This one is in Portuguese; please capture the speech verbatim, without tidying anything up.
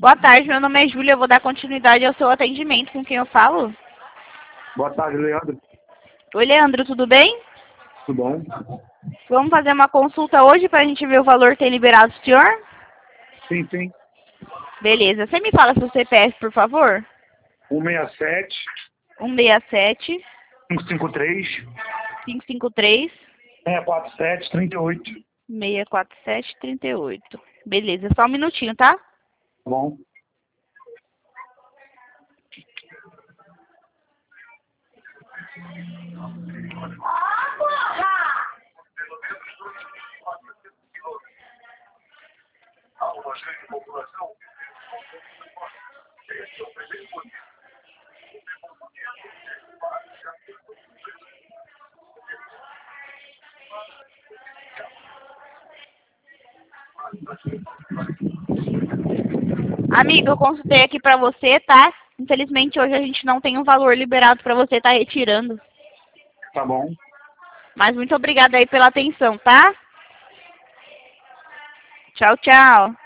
Boa tarde, meu nome é Júlia, eu vou dar continuidade ao seu atendimento. Com quem eu falo? Boa tarde, Leandro. Oi, Leandro, tudo bem? Tudo bom? Vamos fazer uma consulta hoje para a gente ver o valor que tem liberado o senhor? Sim, sim. Beleza. Você me fala seu C P F, por favor? um seis sete, um seis sete, cinco cinco três, cinco cinco três, seis quatro sete, três oito. seis quatro sete, três oito. Beleza, só um minutinho, tá? Tá bom? Amigo, eu consultei aqui pra você, tá? Infelizmente hoje a gente não tem um valor liberado pra você estar retirando. Tá bom. Mas muito obrigada aí pela atenção, tá? Tchau, tchau.